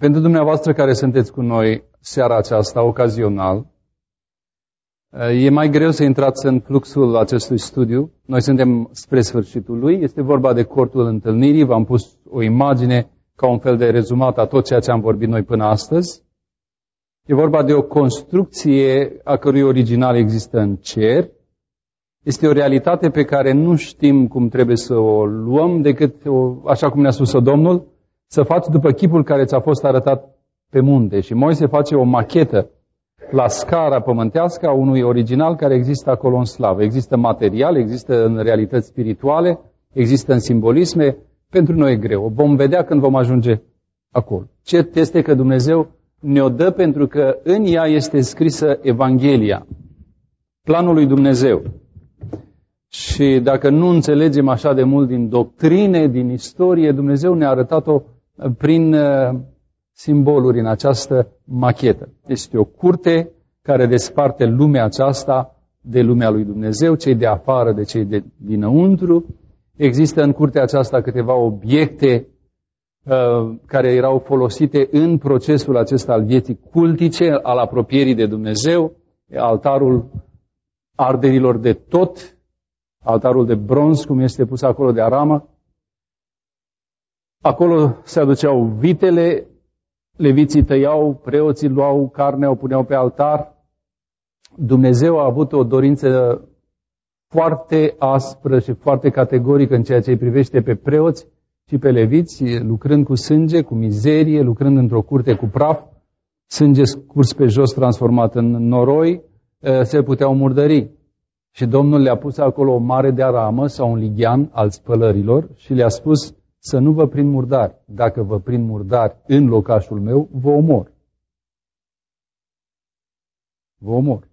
Pentru dumneavoastră care sunteți cu noi seara aceasta, ocazional, e mai greu să intrați în fluxul acestui studiu. Noi suntem spre sfârșitul lui. Este vorba de cortul întâlnirii. V-am pus o imagine ca un fel de rezumat a tot ceea ce am vorbit noi până astăzi. E vorba de o construcție a cărui original există în cer. Este o realitate pe care nu știm cum trebuie să o luăm decât, așa cum ne-a spus-o Domnul, să faci după chipul care ți-a fost arătat pe munte. Și Moise face o machetă la scara pământească a unui original care există acolo în slavă. Există material, există în realități spirituale, există în simbolisme. Pentru noi e greu. O vom vedea când vom ajunge acolo. Cert este că Dumnezeu ne-o dă pentru că în ea este scrisă Evanghelia, planul lui Dumnezeu. Și dacă nu înțelegem așa de mult din doctrine, din istorie, Dumnezeu ne-a arătat-o prin simboluri în această machetă. Este o curte care desparte lumea aceasta de lumea lui Dumnezeu, cei de afară de cei de dinăuntru. Există în curtea aceasta câteva obiecte care erau folosite în procesul acesta al vieții cultice, al apropierii de Dumnezeu, altarul arderilor de tot, altarul de bronz, cum este pus acolo de aramă. Acolo se aduceau vitele, leviții tăiau, preoții luau carnea, o puneau pe altar. Dumnezeu a avut o dorință foarte aspră și foarte categorică în ceea ce îi privește pe preoți și pe leviți, lucrând cu sânge, cu mizerie, lucrând într-o curte cu praf, sânge scurs pe jos transformat în noroi, se puteau murdări. Și Domnul le-a pus acolo o mare de aramă sau un lighean al spălărilor și le-a spus să nu vă prind murdari. Dacă vă prind murdari în locașul meu, vă omor. Vă omor.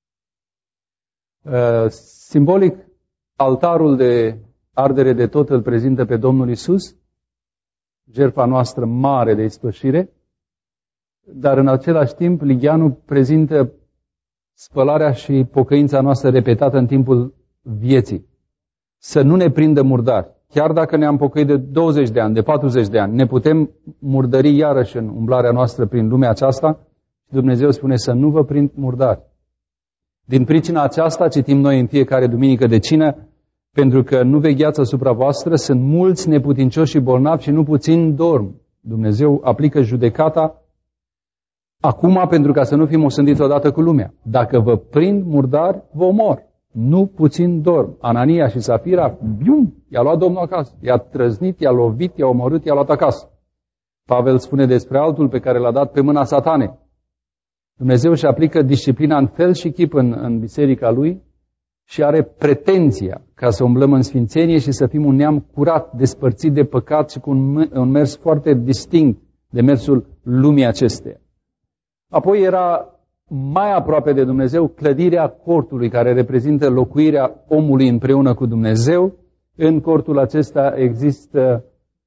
Simbolic, altarul de ardere de tot îl prezintă pe Domnul Iisus, jertfa noastră mare de ispășire, dar în același timp ligheanul prezintă spălarea și pocăința noastră repetată în timpul vieții. Să nu ne prindă murdari. Chiar dacă ne-am pocăit de 20 de ani, de 40 de ani, ne putem murdări iarăși în umblarea noastră prin lumea aceasta și Dumnezeu spune să nu vă prind murdari. Din pricina aceasta citim noi în fiecare duminică de cină, pentru că nu vegheați asupra voastră, sunt mulți neputincioși și bolnavi și nu puțin dorm. Dumnezeu aplică judecata acum pentru ca să nu fim osândiți odată cu lumea. Dacă vă prind murdari, vă omor. Nu puțin dorm. Anania și Safira, i-a luat Domnul acasă. I-a trăznit, i-a lovit, i-a omorât, i-a luat acasă. Pavel spune despre altul pe care l-a dat pe mâna Satanei. Dumnezeu își aplică disciplina în fel și chip în biserica lui și are pretenția ca să umblăm în sfințenie și să fim un neam curat, despărțit de păcat și cu un mers foarte distinct de mersul lumii acesteia. Apoi era mai aproape de Dumnezeu clădirea cortului, care reprezintă locuirea omului împreună cu Dumnezeu. În cortul acesta există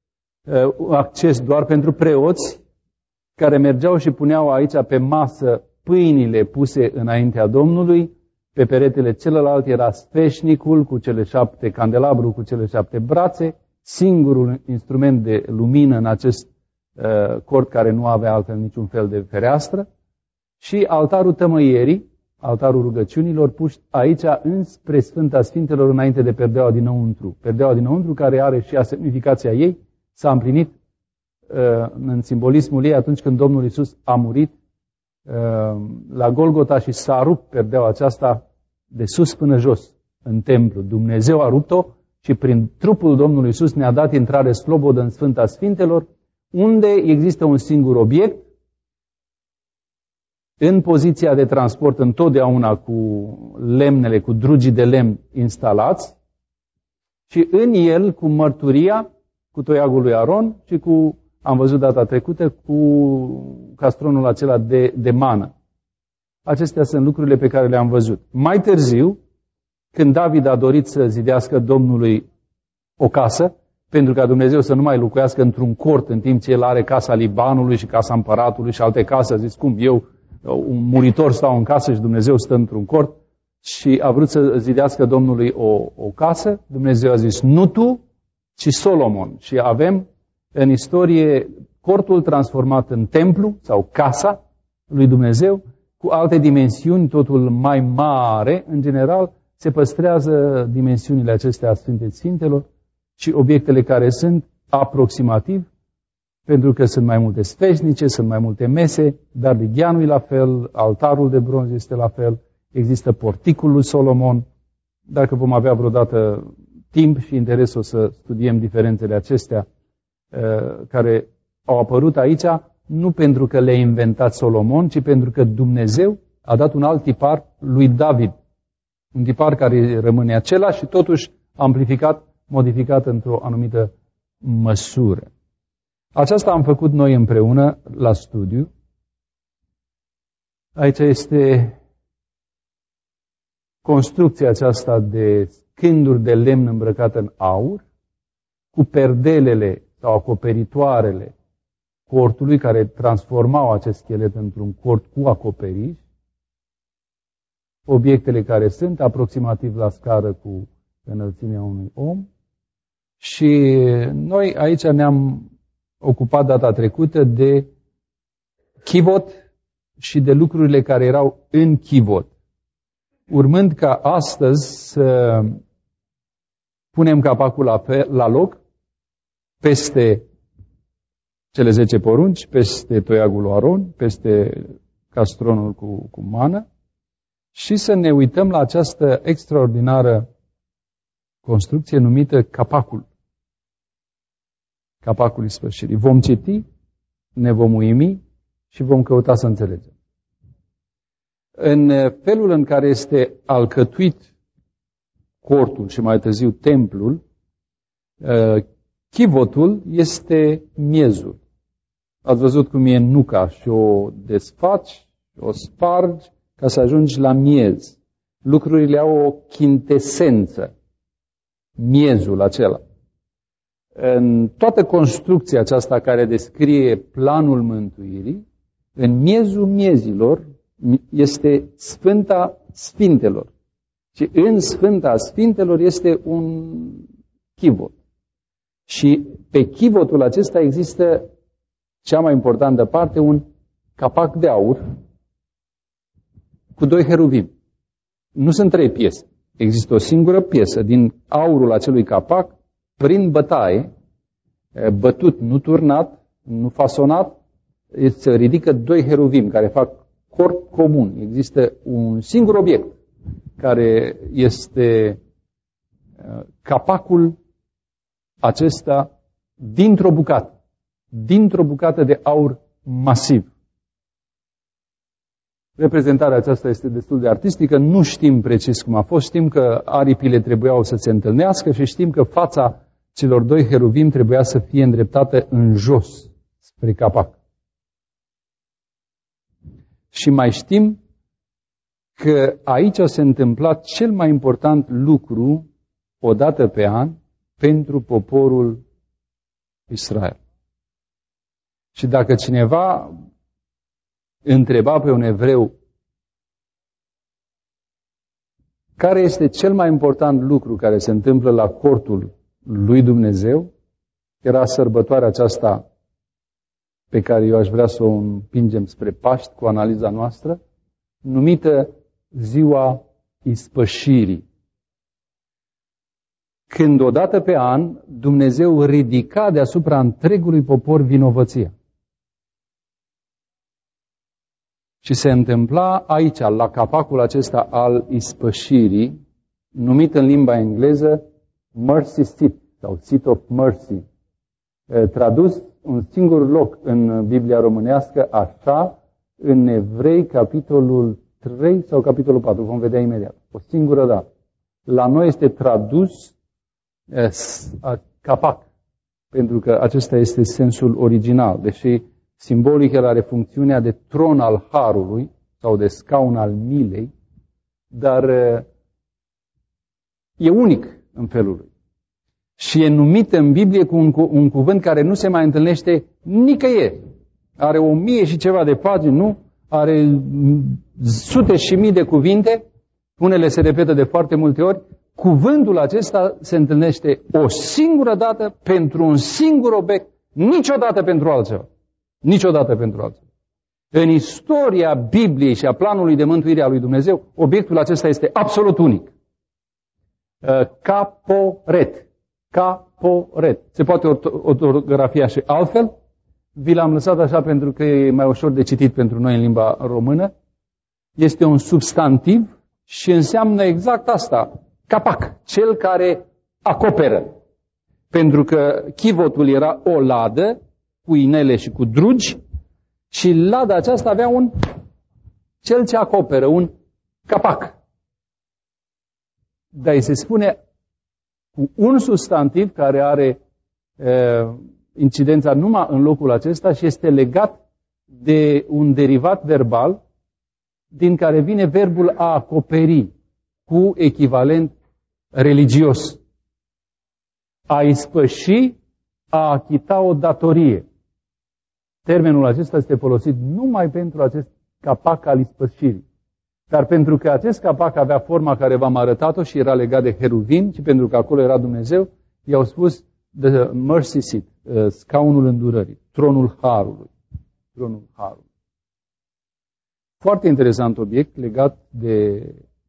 acces doar pentru preoți, care mergeau și puneau aici pe masă pâinile puse înaintea Domnului. Pe peretele celălalt era sfeșnicul cu cele 7 candelabru, cu cele 7 brațe, singurul instrument de lumină în acest cort care nu avea altfel niciun fel de fereastră, și altarul tămăierii, altarul rugăciunilor, puși aici înspre Sfânta Sfintelor înainte de perdeaua dinăuntru. Perdeaua dinăuntru, care are și semnificația ei, s-a împlinit în simbolismul ei atunci când Domnul Iisus a murit la Golgota și s-a rupt perdeaua aceasta de sus până jos în templu. Dumnezeu a rupt-o și prin trupul Domnului Iisus ne-a dat intrare slobodă în Sfânta Sfintelor, unde există un singur obiect, în poziția de transport întotdeauna cu lemnele, cu drugii de lemn instalați, și în el cu mărturia, cu toiagul lui Aron și cu, am văzut data trecută, cu castronul acela de mană. Acestea sunt lucrurile pe care le-am văzut. Mai târziu, când David a dorit să zidească Domnului o casă, pentru ca Dumnezeu să nu mai locuiască într-un cort în timp ce el are casa Libanului și casa împăratului și alte case, a zis, cum eu, un muritor, stau în casă și Dumnezeu stă într-un cort, și a vrut să zidească Domnului o casă. Dumnezeu a zis, nu tu, ci Solomon. Și avem în istorie cortul transformat în templu sau casa lui Dumnezeu, cu alte dimensiuni, totul mai mare. În general, se păstrează dimensiunile acestea a Sfintei Sfintelor și obiectele care sunt aproximativ, pentru că sunt mai multe sfeșnice, sunt mai multe mese, dar ligheanul e la fel, altarul de bronz este la fel, există porticul lui Solomon. Dacă vom avea vreodată timp și interes, o să studiem diferențele acestea care au apărut aici, nu pentru că le-a inventat Solomon, ci pentru că Dumnezeu a dat un alt tipar lui David. Un tipar care rămâne același și totuși amplificat, modificat într-o anumită măsură. Aceasta am făcut noi împreună la studiu. Aici este construcția aceasta de scânduri de lemn îmbrăcate în aur, cu perdelele sau acoperitoarele cortului care transformau acest schelet într-un cort cu acoperiș, obiectele care sunt aproximativ la scară cu înălțimea unui om. Și noi aici ne-am ocupat data trecută de chivot și de lucrurile care erau în chivot. Urmând ca astăzi să punem capacul la loc peste cele 10 porunci, peste toiagul lui Aron, peste castronul cu mană și să ne uităm la această extraordinară construcție numită capacul. Capacul ispășirii. Vom citi, ne vom uimi și vom căuta să înțelegem. În felul în care este alcătuit cortul și mai târziu templul, chivotul este miezul. Ați văzut cum e nuca și o desfaci, o spargi ca să ajungi la miez. Lucrurile au o chintesență. Miezul acela. În toată construcția aceasta care descrie planul mântuirii, în miezul miezilor este Sfânta Sfintelor. Și în Sfânta Sfintelor este un chivot. Și pe chivotul acesta există cea mai importantă parte, un capac de aur cu 2 heruvimi. Nu sunt 3 piese. Există o singură piesă din aurul acelui capac, prin bătaie, bătut, nu turnat, nu fasonat, se ridică 2 heruvimi care fac corp comun. Există un singur obiect care este capacul acesta dintr-o bucată de aur masiv. Reprezentarea aceasta este destul de artistică, nu știm precis cum a fost, știm că aripile trebuiau să se întâlnească și știm că fața celor 2 heruvimi trebuia să fie îndreptată în jos, spre capac. Și mai știm că aici se întâmpla cel mai important lucru o dată pe an pentru poporul Israel. Și dacă cineva întreba pe un evreu care este cel mai important lucru care se întâmplă la cortul lui Dumnezeu, era sărbătoarea aceasta pe care eu aș vrea să o împingem spre Paști cu analiza noastră, numită Ziua Ispășirii. Când odată pe an Dumnezeu ridica deasupra întregului popor vinovăția. Și se întâmpla aici, la capacul acesta al ispășirii, numit în limba engleză Mercy Seat sau Seat of Mercy, tradus un singur loc în Biblia românească, așa, în Evrei, capitolul 3 sau capitolul 4, vom vedea imediat, o singură dată. La noi este tradus capac, pentru că acesta este sensul original, deși simbolic el are funcțiunea de tron al harului sau de scaun al milei, dar e unic în felul lui. Și e numit în Biblie cu un cuvânt care nu se mai întâlnește nicăieri. Are 1000 și ceva de pagini, nu? Are sute și mii de cuvinte, unele se repetă de foarte multe ori. Cuvântul acesta se întâlnește o singură dată pentru un singur obiect, niciodată pentru altceva. Niciodată pentru alții. În istoria Bibliei și a planului de mântuire a lui Dumnezeu, obiectul acesta este absolut unic. Caporet. Caporet. Se poate ortografia și altfel. Vi l-am lăsat așa pentru că e mai ușor de citit pentru noi în limba română. Este un substantiv și înseamnă exact asta. Capac. Cel care acoperă. Pentru că chivotul era o ladă cu inele și cu drugi și lada aceasta avea cel ce acoperă, un capac. Dar îi se spune cu un substantiv care are incidența numai în locul acesta și este legat de un derivat verbal din care vine verbul a acoperi cu echivalent religios. A ispăși, a achita o datorie. Termenul acesta este folosit numai pentru acest capac al ispășirii. Dar pentru că acest capac avea forma care v-am arătat-o și era legat de heruvim și pentru că acolo era Dumnezeu, i-au spus the mercy seat, scaunul îndurării, tronul harului. Tronul harului. Foarte interesant obiect legat de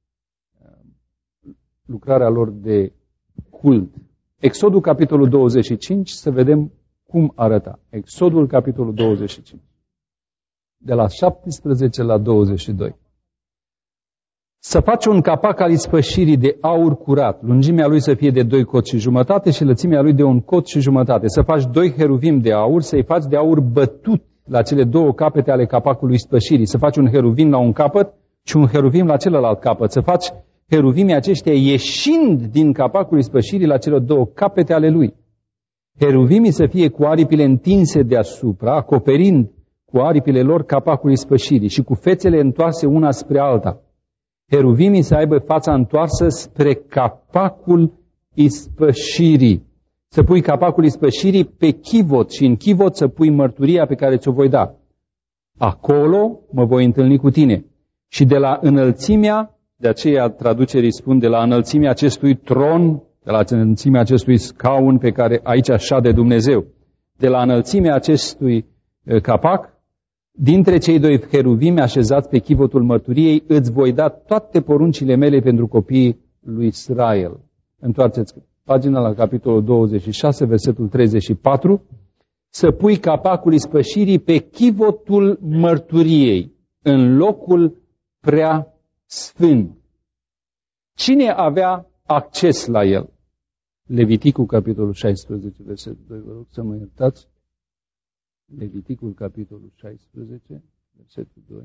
lucrarea lor de cult. Exodul, capitolul 25, să vedem cum arăta. Exodul, capitolul 25. De la 17 la 22. Să faci un capac al ispășirii de aur curat, lungimea lui să fie de 2 coți și jumătate și lățimea lui de 1 cot și jumătate. Să faci 2 heruvim de aur, să-i faci de aur bătut la cele 2 capete ale capacului ispășirii. Să faci un heruvim la un capăt și un heruvim la celălalt capăt. Să faci heruvimii aceștia ieșind din capacul ispășirii la cele 2 capete ale lui. Heruvimii să fie cu aripile întinse deasupra, acoperind cu aripile lor capacul ispășirii și cu fețele întoarse una spre alta. Heruvimii să aibă fața întoarsă spre capacul ispășirii. Să pui capacul ispășirii pe chivot și în chivot să pui mărturia pe care ți-o voi da. Acolo mă voi întâlni cu tine. Și de la înălțimea, de aceea traducerii spun, de la înălțimea acestui tron, de la înălțimea acestui scaun pe care aici șade Dumnezeu, de la înălțimea acestui capac, dintre cei 2 heruvimi așezați pe chivotul mărturiei, îți voi da toate poruncile mele pentru copiii lui Israel. Întoarceți pagina la capitolul 26, versetul 34. Să pui capacul ispășirii pe chivotul mărturiei, în locul prea sfânt. Cine avea acces la el? Leviticul, capitolul 16, versetul 2. Vă rog să mă iertați. Leviticul, capitolul 16, versetul 2.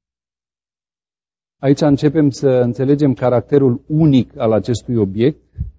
Aici începem să înțelegem caracterul unic al acestui obiect.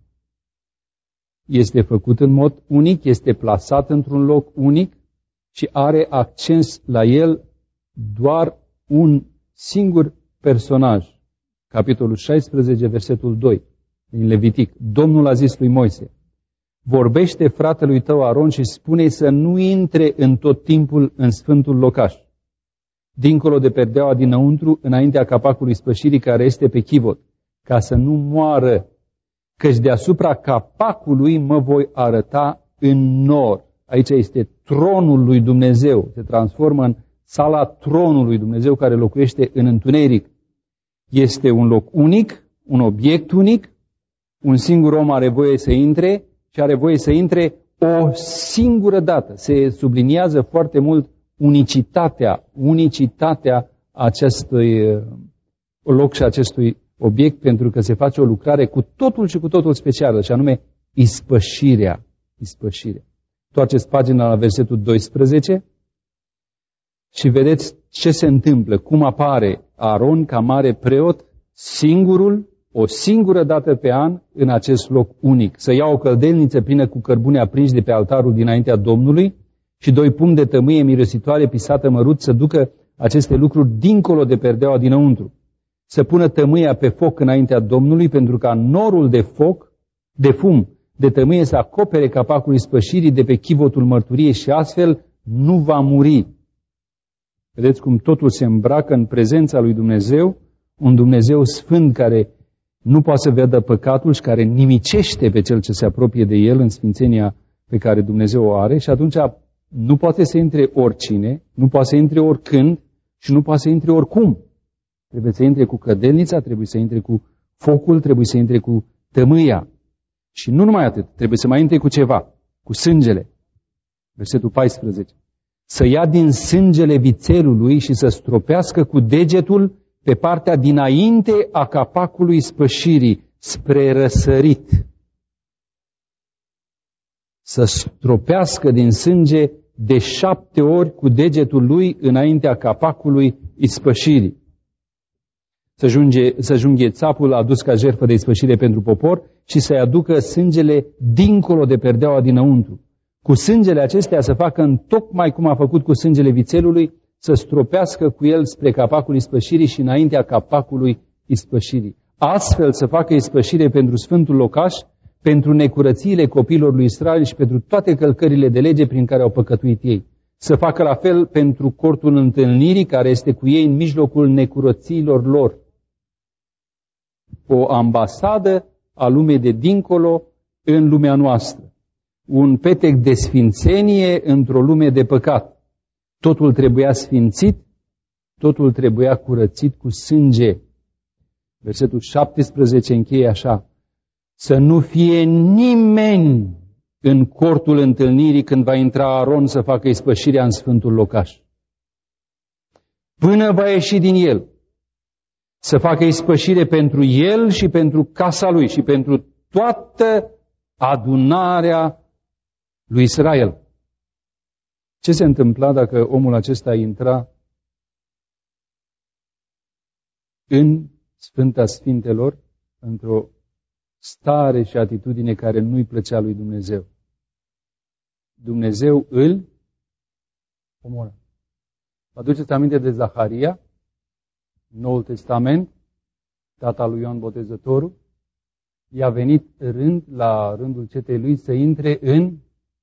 Este făcut în mod unic, este plasat într-un loc unic și are acces la el doar un singur personaj. Capitolul 16, versetul 2, din Levitic. Domnul a zis lui Moise: vorbește fratelui tău Aron și spune-i să nu intre în tot timpul în sfântul locaș, dincolo de perdeaua dinăuntru, înaintea capacului spășirii care este pe chivot, ca să nu moară, căci deasupra capacului mă voi arăta în nor. Aici este tronul lui Dumnezeu, se transformă în sala tronului Dumnezeu care locuiește în întuneric. Este un loc unic, un obiect unic, un singur om are voie să intre și are voie să intre o singură dată. Se subliniază foarte mult unicitatea acestui loc și acestui obiect, pentru că se face o lucrare cu totul și cu totul specială, și anume ispășirea. Toarceți pagina la versetul 12 și vedeți ce se întâmplă, cum apare Aron ca mare preot, singurul, o singură dată pe an, în acest loc unic. Să ia o căldelniță plină cu cărbune aprinși de pe altarul dinaintea Domnului și 2 pumni de tămâie mirositoare pisată mărut, să ducă aceste lucruri dincolo de perdeaua dinăuntru. Să pună tămâia pe foc înaintea Domnului, pentru ca norul de foc, de fum, de tămâie să acopere capacul ispășirii de pe chivotul mărturiei și astfel nu va muri. Vedeți cum totul se îmbracă în prezența lui Dumnezeu, un Dumnezeu sfânt care nu poate să vadă păcatul și care nimicește pe cel ce se apropie de el în sfințenia pe care Dumnezeu o are, și atunci nu poate să intre oricine, nu poate să intre oricând și nu poate să intre oricum. Trebuie să intre cu cădelnița, trebuie să intre cu focul, trebuie să intre cu tămâia. Și nu numai atât, trebuie să mai intre cu ceva, cu sângele. Versetul 14. Să ia din sângele vițelului și să stropească cu degetul pe partea dinainte a capacului spășirii, spre răsărit. Să stropească din sânge de 7 ori cu degetul lui înaintea capacului ispășirii. Să junghe țapul adus ca jertfă de ispășire pentru popor și să-i aducă sângele dincolo de perdeaua dinăuntru. Cu sângele acestea să facă întocmai cum a făcut cu sângele vițelului, să stropească cu el spre capacul ispășirii și înaintea capacului ispășirii. Astfel să facă ispășire pentru sfântul locaș, pentru necurățiile copiilor lui Israel și pentru toate călcările de lege prin care au păcătuit ei. Să facă la fel pentru cortul întâlnirii care este cu ei în mijlocul necurățiilor lor. O ambasadă a lumii de dincolo în lumea noastră. Un petec de sfințenie într-o lume de păcat. Totul trebuia sfințit, totul trebuia curățit cu sânge. Versetul 17 încheie așa. Să nu fie nimeni în cortul întâlnirii când va intra Aron să facă ispășirea în sfântul locaș. Până va ieși din el, să facă ispășire pentru el și pentru casa lui și pentru toată adunarea lui Israel. Ce se întâmpla dacă omul acesta intra în Sfânta Sfintelor într-o stare și atitudine care nu-i plăcea lui Dumnezeu? Dumnezeu îl omoră. Vă aduceți aminte de Zaharia, Noul Testament, tata lui Ioan Botezătorul? I-a venit la rândul cetei lui să intre în...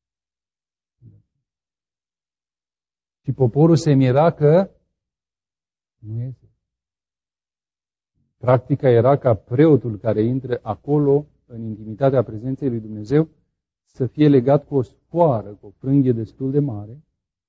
Și poporul se mira că nu iese. Practica era ca preotul care intră acolo, în intimitatea prezenței lui Dumnezeu, să fie legat cu o sfoară, cu o frânghie destul de mare.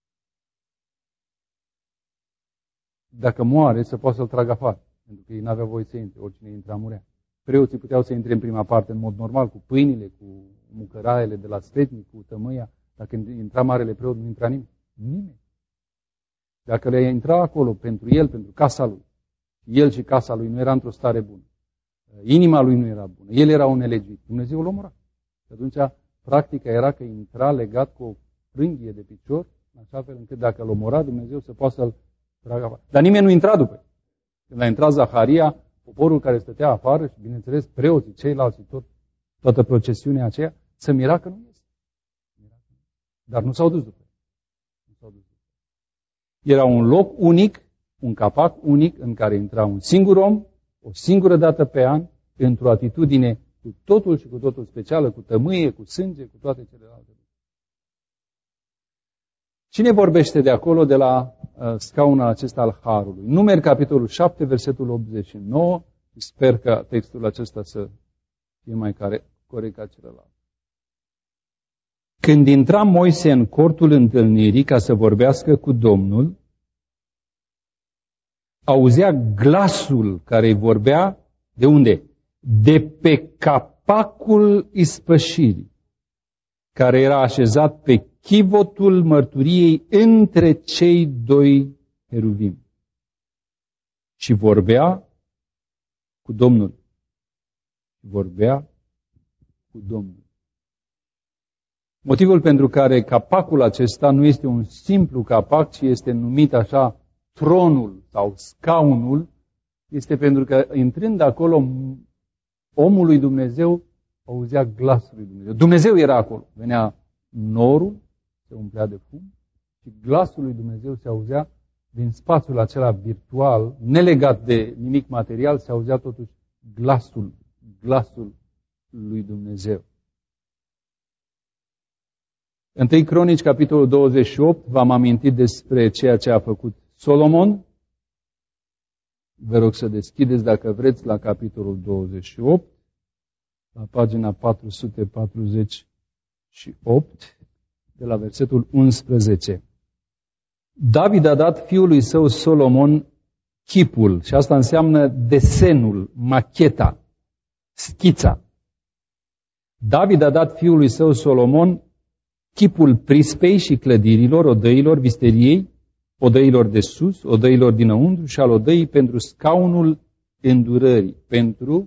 Dacă moare, să poată să-l tragă afară. Pentru că ei n-aveau voie să intre, oricine intra murea. Preoții puteau să intre în prima parte în mod normal, cu pâinile, cu mucăraiele de la sfetnic, cu tămâia. Dacă intra marele preot, nu intra nimeni. Nimeni. Dacă le intra acolo pentru el, pentru casa lui, el și casa lui nu era într-o stare bună, inima lui nu era bună, el era un nelegiuit, Dumnezeu îl omora. Și atunci, practica era că intra legat cu o frânghie de picior, în așa fel încât dacă îl omora, Dumnezeu să poată să-l tragă afară. Dar nimeni nu intra după el. Când a intrat Zaharia, poporul care stătea afară și, bineînțeles, preoții, ceilalți, toată procesiunea aceea, se mira că nu este. Dar nu s-au dus după el. Era un loc unic, un capac unic în care intra un singur om, o singură dată pe an, într-o atitudine cu totul și cu totul specială, cu tămâie, cu sânge, cu toate celelalte. Cine vorbește de acolo, de la scaunul acesta al Harului? Numeri, capitolul 7, versetul 89. Sper că textul acesta să fie mai corect ca celălalt. Când intra Moise în cortul întâlnirii ca să vorbească cu Domnul, auzea glasul care îi vorbea de unde? De pe capacul ispășirii, care era așezat pe chivotul mărturiei între cei doi heruvim. Și vorbea cu Domnul. Vorbea cu Domnul. Motivul pentru care capacul acesta nu este un simplu capac, ci este numit așa tronul sau scaunul, este pentru că intrând acolo, omul lui Dumnezeu auzea glasul lui Dumnezeu. Dumnezeu era acolo. Venea norul, se umplea de fum și glasul lui Dumnezeu se auzea din spațiul acela virtual, nelegat de nimic material, se auzea totuși glasul lui Dumnezeu. 1 Cronici, capitolul 28, v-am amintit despre ceea ce a făcut Solomon. Vă rog să deschideți, dacă vreți, la capitolul 28, la pagina 448. de la versetul 11. David a dat fiului său Solomon chipul, și asta înseamnă desenul, macheta, schița. David a dat fiului său Solomon chipul prispei și clădirilor, odăilor, visteriei, odăilor de sus, odăilor dinăuntru și al odăii pentru scaunul îndurării. Pentru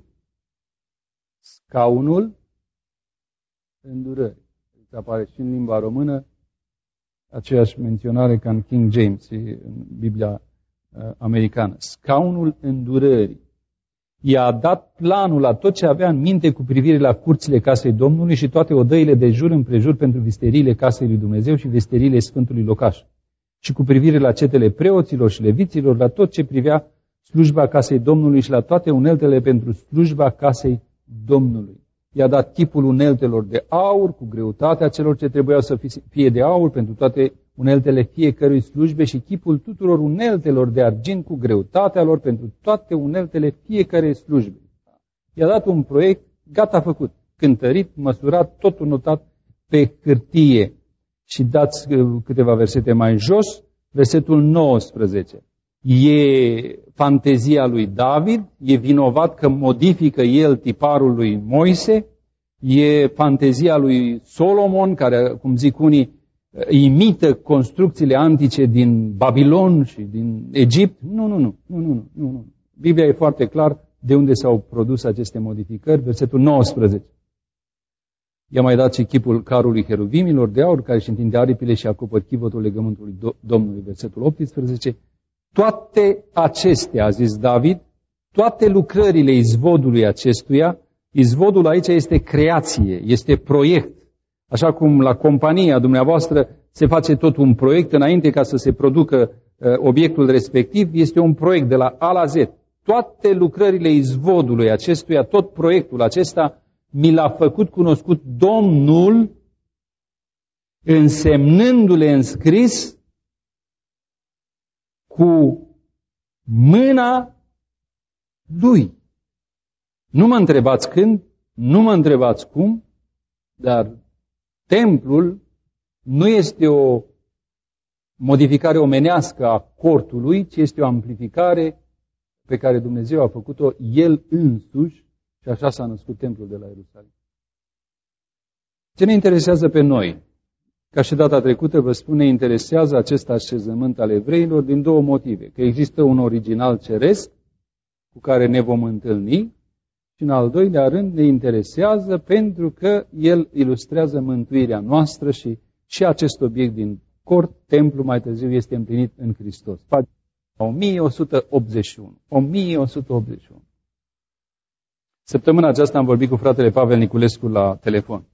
scaunul îndurării. Apare și în limba română aceeași menționare ca în King James, în Biblia americană. Scaunul îndurării. I-a dat planul la tot ce avea în minte cu privire la curțile casei Domnului și toate odăile de jur împrejur pentru visteriile casei lui Dumnezeu și visteriile Sfântului Locaș. Și cu privire la cetele preoților și leviților, la tot ce privea slujba casei Domnului și la toate uneltele pentru slujba casei Domnului. I-a dat chipul uneltelor de aur cu greutatea celor ce trebuiau să fie de aur pentru toate uneltele fiecărui slujbe și chipul tuturor uneltelor de argint cu greutatea lor pentru toate uneltele fiecărei slujbe. I-a dat un proiect gata făcut, cântărit, măsurat, totul notat pe hârtie. Și dați câteva versete mai jos, versetul 19. E fantezia lui David, e vinovat că modifică el tiparul lui Moise, e fantezia lui Solomon, care, cum zic unii, imită construcțiile antice din Babilon și din Egipt. Nu. Biblia e foarte clar de unde s-au produs aceste modificări. Versetul 19. I-a mai dat și chipul carului heruvimilor de aur, care își întinde aripile și acopăr chivotul legământului Domnului. Versetul 18. Toate acestea, a zis David, toate lucrările izvodului acestuia, izvodul aici este creație, este proiect. Așa cum la compania dumneavoastră se face tot un proiect înainte ca să se producă obiectul respectiv, este un proiect de la A la Z. Toate lucrările izvodului acestuia, tot proiectul acesta, mi l-a făcut cunoscut Domnul, însemnându-le în scris cu mâna Lui. Nu mă întrebați când, nu mă întrebați cum, dar templul nu este o modificare omenească a cortului, ci este o amplificare pe care Dumnezeu a făcut-o El însuși și așa s-a născut templul de la Ierusalim. Ce ne interesează pe noi? Ca și data trecută, vă spun, ne interesează acest așezământ al evreilor din două motive. Că există un original ceresc cu care ne vom întâlni și în al doilea rând ne interesează pentru că el ilustrează mântuirea noastră și acest obiect din cort, templu, mai târziu este împlinit în Hristos. 1181. 1181. Săptămâna aceasta am vorbit cu fratele Pavel Niculescu la telefon.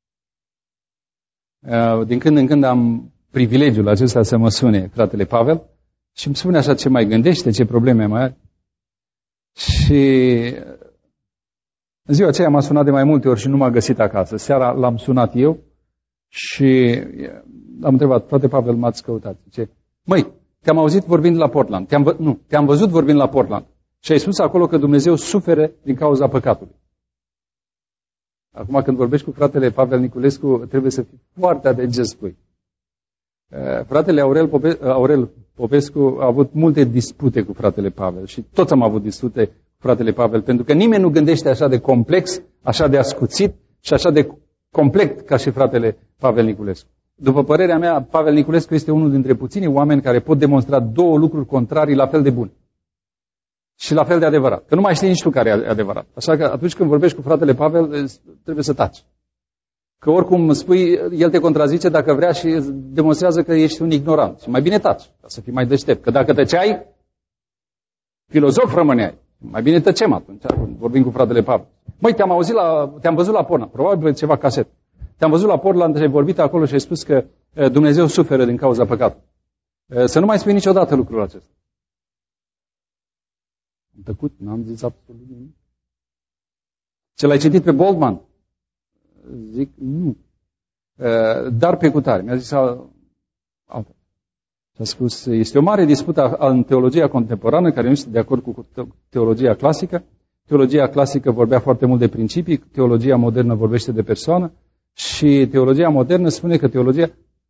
Din când în când am privilegiul acesta să mă sune fratele Pavel și îmi spune așa ce mai gândește, ce probleme mai are. Și în ziua aceea m-a sunat de mai multe ori și nu m-a găsit acasă. Seara l-am sunat eu și l-am întrebat, frate Pavel, m-ați căutat. Zice, măi, te-am auzit vorbind la Portland. Te-am văzut vorbind la Portland. Și ai spus acolo că Dumnezeu suferă din cauza păcatului. Acum când vorbești cu fratele Pavel Niculescu, trebuie să fii foarte atent ce spui. Fratele Aurel Popescu a avut multe dispute cu fratele Pavel și toți am avut dispute cu fratele Pavel, pentru că nimeni nu gândește așa de complex, așa de ascuțit și așa de complet ca și fratele Pavel Niculescu. După părerea mea, Pavel Niculescu este unul dintre puținii oameni care pot demonstra două lucruri contrarii la fel de bune. Și la fel de adevărat. Că nu mai știi nici tu care e adevărat. Așa că atunci când vorbești cu fratele Pavel, trebuie să taci. Că oricum spui, el te contrazice dacă vrea și demonstrează că ești un ignorant. Și mai bine taci, ca să fii mai deștept. Că dacă tăceai, filozof rămâneai. Mai bine tăcem atunci, când vorbim cu fratele Pavel. Măi, te-am văzut la Portland, probabil ceva caset. Te-am văzut la Portland și ai vorbit acolo și ai spus că Dumnezeu suferă din cauza păcatului. Să nu mai spui niciodată lucrul acesta. Am tăcut, n-am zis absolut nimic. Ce l-ai citit pe Boltman? Zic, nu. Dar pe cutare. Mi-a zis altfel. Și a spus, este o mare dispută în teologia contemporană, care nu este de acord cu teologia clasică. Teologia clasică vorbea foarte mult de principii, teologia modernă vorbește de persoană și teologia modernă spune că teologia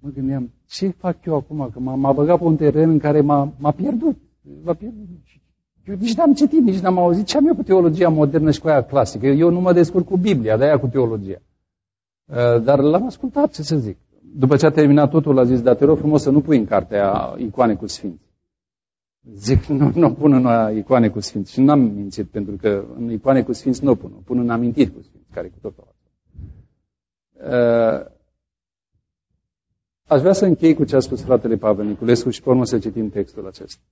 Mă gândeam, ce fac eu acum? Că m-a băgat pe un teren în care m-a pierdut. M-a pierdut. Eu nici n-am citit, nici n-am auzit. Ce am eu cu teologia modernă și cu aia clasică? Eu nu mă descurc cu Biblia, de-aia cu teologia. Dar l-am ascultat, ce să zic. După ce a terminat totul, a zis, dar te rog frumos să nu pui în cartea icoane cu sfinți. Zic, nu pun în icoane cu sfinți. Și n-am mințit, pentru că în icoane cu sfinți nu o pun. O pun în amintiri cu sfinți, care cu totul. Aș vrea să închei cu ce a spus fratele Pavel Niculescu și pe urmă să citim textul acesta.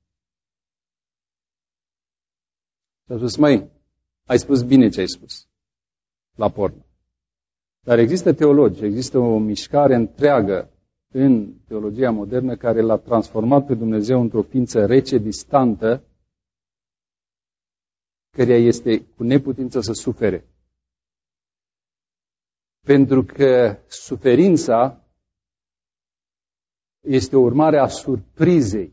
Și a spus, măi, ai spus bine ce ai spus la pornă. Dar există teologi, există o mișcare întreagă în teologia modernă care l-a transformat pe Dumnezeu într-o ființă rece, distantă, căreia este cu neputință să sufere. Pentru că suferința este o urmare a surprizei.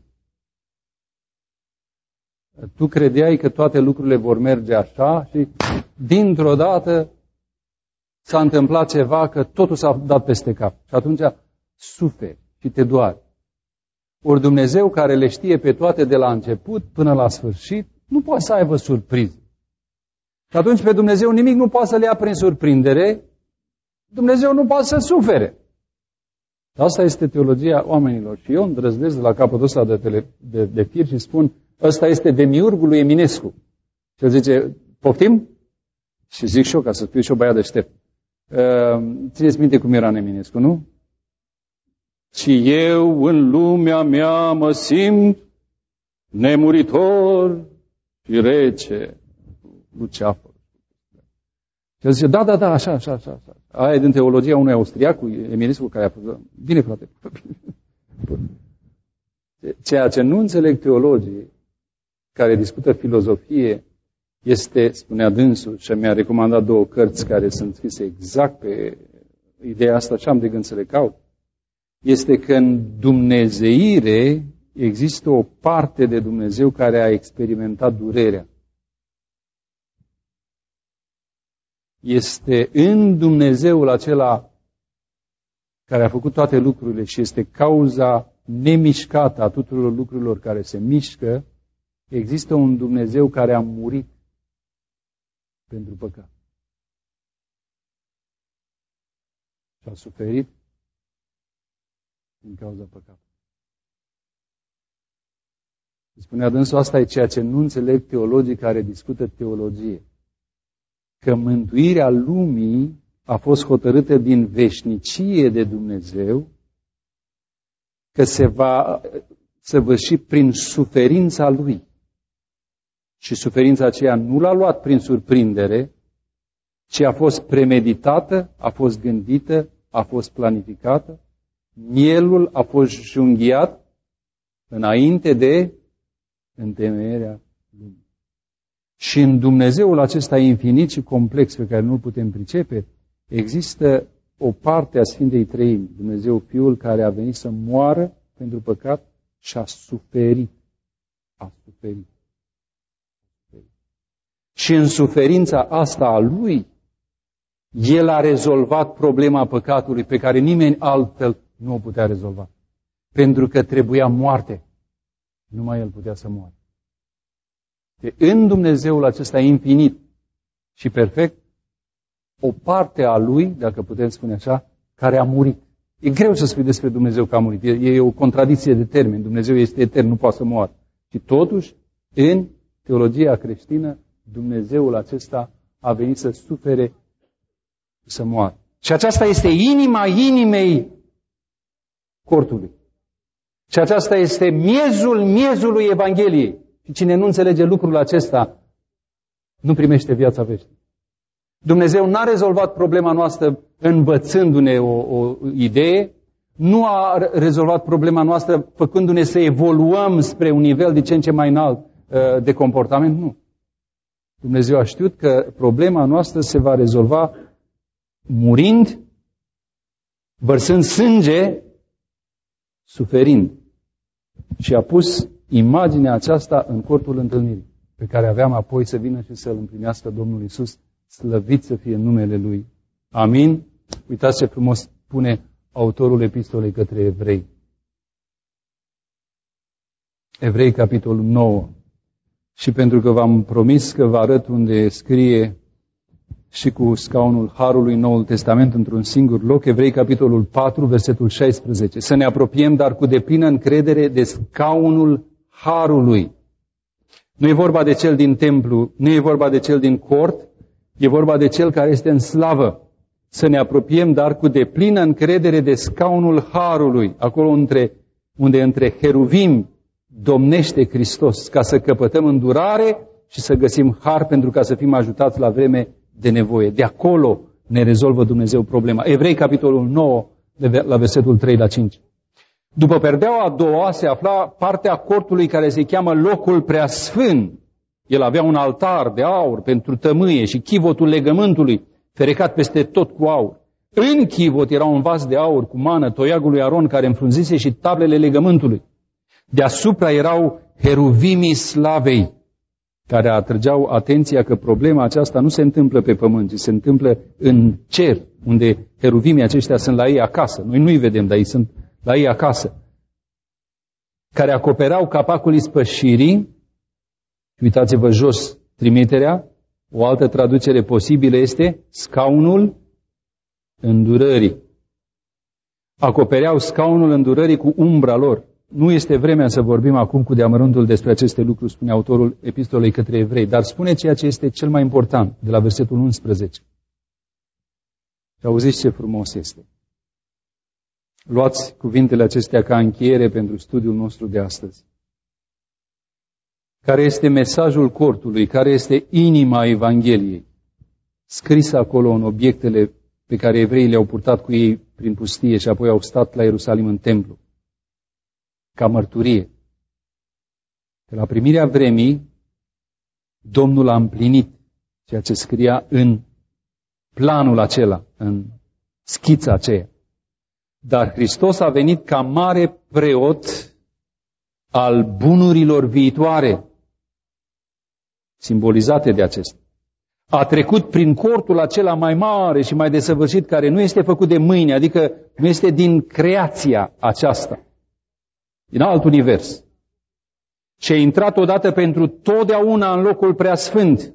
Tu credeai că toate lucrurile vor merge așa și dintr-o dată s-a întâmplat ceva, că totul s-a dat peste cap. Și atunci suferi și te doare. Ori Dumnezeu, care le știe pe toate de la început până la sfârșit, nu poate să aibă surprize. Și atunci pe Dumnezeu nimic nu poate să le ia prin surprindere. Dumnezeu nu poate să sufere. Asta este teologia oamenilor. Și eu îndrăznesc de la capătul ăsta de fir și spun, ăsta este demiurgul lui Eminescu. Și el zice, poftim? Și zic și eu, ca să fiu și eu băiat deștept. Țineți minte cum era în Eminescu, nu? Și eu în lumea mea mă simt nemuritor și rece, luceafăr. Și el zice, da, așa. Aia e din teologia unui austriac, cu Eminescu, care a fost, bine frate, ceea ce nu înțeleg teologii care discută filozofie este, spunea dânsul, și mi-a recomandat 2 cărți care sunt scrise exact pe ideea asta și am de gând să le caut, este că în dumnezeire există o parte de Dumnezeu care a experimentat durerea. Este în Dumnezeul acela care a făcut toate lucrurile și este cauza nemișcată a tuturor lucrurilor care se mișcă, există un Dumnezeu care a murit pentru păcat. Și a suferit din cauza păcatului. Spunea dânsul, asta e ceea ce nu înțeleg teologii care discută teologie. Că mântuirea lumii a fost hotărâtă din veșnicie de Dumnezeu, că se va săvârși prin suferința Lui. Și suferința aceea nu l-a luat prin surprindere, ci a fost premeditată, a fost gândită, a fost planificată. Mielul a fost junghiat înainte de întemeierea lumii. Și în Dumnezeul acesta infinit și complex pe care nu-l putem pricepe, există o parte a Sfintei Treimi, Dumnezeu Fiul care a venit să moară pentru păcat și a suferit. A suferit. Și în suferința asta a Lui, El a rezolvat problema păcatului pe care nimeni altfel nu o putea rezolva. Pentru că trebuia moarte. Numai El putea să moară. În Dumnezeul acesta infinit și perfect, o parte a Lui, dacă putem spune așa, care a murit. E greu să spui despre Dumnezeu că a murit. E o contradicție de termeni. Dumnezeu este etern, nu poate să moară. Și totuși, în teologia creștină, Dumnezeul acesta a venit să sufere, să moară. Și aceasta este inima inimei cortului. Și aceasta este miezului Evangheliei. Și cine nu înțelege lucrul acesta, nu primește viața veșnică. Dumnezeu n-a rezolvat problema noastră învățându-ne o idee, nu a rezolvat problema noastră făcându-ne să evoluăm spre un nivel de ce în ce mai înalt de comportament, nu. Dumnezeu a știut că problema noastră se va rezolva murind, vărsând sânge, suferind. Și a pus imaginea aceasta în cortul întâlnirii, pe care aveam apoi să vină și să-L împlinească Domnul Iisus, slăvit să fie numele Lui. Amin. Uitați ce frumos spune autorul epistolei către evrei. Evrei, capitolul 9. Și pentru că v-am promis că vă arăt unde scrie și cu scaunul Harului Noul Testament într-un singur loc, Evrei, capitolul 4, versetul 16. Să ne apropiem, dar cu deplină încredere, de scaunul Harului. Nu e vorba de cel din templu, nu e vorba de cel din cort, e vorba de cel care este în slavă. Să ne apropiem, dar cu deplină încredere, de scaunul Harului, acolo unde între heruvim domnește Hristos, ca să căpătăm îndurare și să găsim har pentru ca să fim ajutați la vreme de nevoie. De acolo ne rezolvă Dumnezeu problema. Evrei, capitolul 9, la versetul 3 la 5. După perdeaua a doua se afla partea cortului care se cheamă locul preasfânt. El avea un altar de aur pentru tămâie și chivotul legământului, ferecat peste tot cu aur. În chivot era un vas de aur cu mană, toiagul lui Aron care înfrunzise și tablele legământului. Deasupra erau heruvimii slavei, care atrăgeau atenția că problema aceasta nu se întâmplă pe pământ, ci se întâmplă în cer, unde heruvimii aceștia sunt la ei acasă. Noi nu-i vedem, dar ei sunt la ei acasă. Care acoperau capacul ispășirii. Uitați-vă jos trimiterea. O altă traducere posibilă este scaunul îndurării. Acopereau scaunul îndurării cu umbra lor. Nu este vremea să vorbim acum cu deamăruntul despre aceste lucruri, spune autorul epistolei către evrei, dar spune ceea ce este cel mai important, de la versetul 11. Și auziți ce frumos este. Luați cuvintele acestea ca încheiere pentru studiul nostru de astăzi. Care este mesajul cortului, care este inima Evangheliei, scris acolo în obiectele pe care evreii le-au purtat cu ei prin pustie și apoi au stat la Ierusalim în templu, ca mărturie. Că la primirea vremii, Domnul a împlinit ceea ce scria în planul acela, în schița aceea. Dar Hristos a venit ca mare preot al bunurilor viitoare, simbolizate de acestea. A trecut prin cortul acela mai mare și mai desăvârșit, care nu este făcut de mâini, adică nu este din creația aceasta, din alt univers. Și a intrat odată pentru totdeauna în locul preasfânt.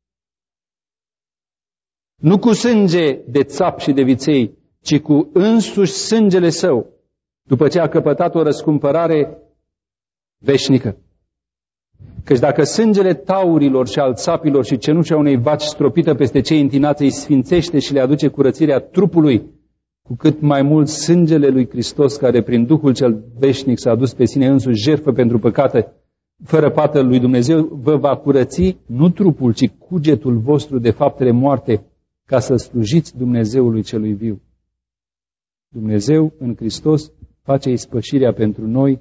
Nu cu sânge de țap și de viței, ci cu însuși sângele său, după ce a căpătat o răscumpărare veșnică. Căci dacă sângele taurilor și al țapilor și cenușa unei vaci stropită peste cei întinați îi sfințește și le aduce curățirea trupului, cu cât mai mult sângele lui Hristos, care prin Duhul cel veșnic s-a adus pe sine însuși jertfă pentru păcate, fără pată lui Dumnezeu, vă va curăți nu trupul, ci cugetul vostru de faptele moarte, ca să slujiți Dumnezeului celui viu. Dumnezeu în Hristos face ispășirea pentru noi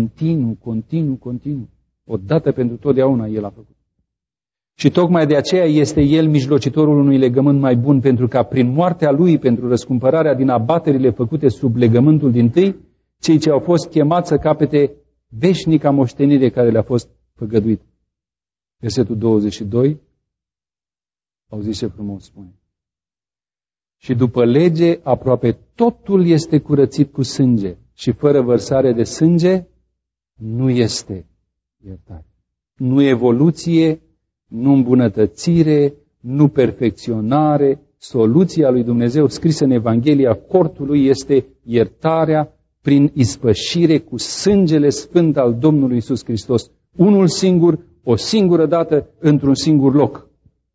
continuu. Odată pentru totdeauna El a făcut. Și tocmai de aceea este El mijlocitorul unui legământ mai bun, pentru ca prin moartea Lui, pentru răscumpărarea din abaterile făcute sub legământul dintâi, cei ce au fost chemați să capete veșnica moștenire care le-a fost făgăduită. Versetul 22, auziți ce frumos spune. Și după lege, aproape totul este curățit cu sânge și fără vărsare de sânge nu este iertare. Nu evoluție, nu îmbunătățire, nu perfecționare. Soluția lui Dumnezeu scrisă în Evanghelia cortului este iertarea prin ispășire cu sângele sfânt al Domnului Iisus Hristos. Unul singur, o singură dată, într-un singur loc.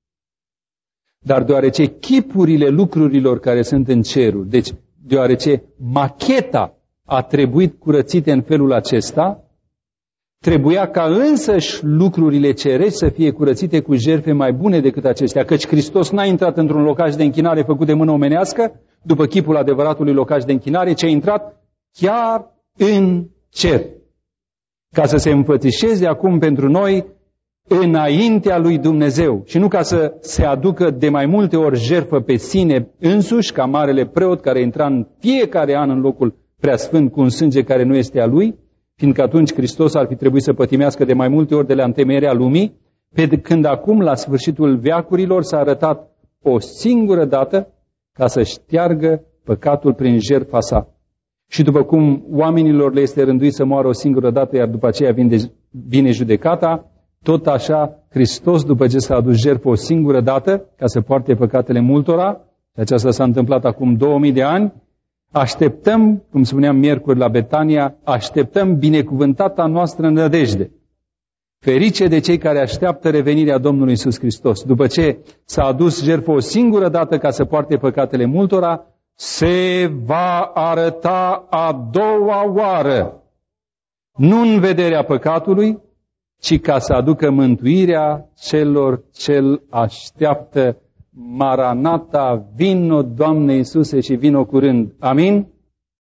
Dar deoarece chipurile lucrurilor care sunt în ceruri, deci deoarece macheta a trebuit curățite în felul acesta, trebuia ca însăși lucrurile cerești să fie curățite cu jertfe mai bune decât acestea, căci Hristos n-a intrat într-un locaș de închinare făcut de mână omenească, după chipul adevăratului locaș de închinare, ci a intrat chiar în cer, ca să se înfățișeze acum pentru noi înaintea lui Dumnezeu și nu ca să se aducă de mai multe ori jertfă pe sine însuși, ca marele preot care intra în fiecare an în locul preasfânt cu un sânge care nu este a lui, fiindcă atunci Hristos ar fi trebuit să pătimească de mai multe ori de la întemeierea lumii, pe când acum, la sfârșitul veacurilor, s-a arătat o singură dată ca să șteargă păcatul prin jertfa sa. Și după cum oamenilor le este rânduit să moară o singură dată, iar după aceea vine judecata, tot așa Hristos, după ce s-a adus jertfă o singură dată, ca să poarte păcatele multora, și aceasta s-a întâmplat acum 2000 de ani, așteptăm, cum spuneam miercuri la Betania, așteptăm binecuvântata noastră nădejde. Ferice de cei care așteaptă revenirea Domnului Iisus Hristos. După ce s-a adus jertfă o singură dată ca să poarte păcatele multora, se va arăta a doua oară, nu în vederea păcatului, ci ca să aducă mântuirea celor ce așteaptă. Maranata, vino, Doamne Iisuse, și vino curând. Amin?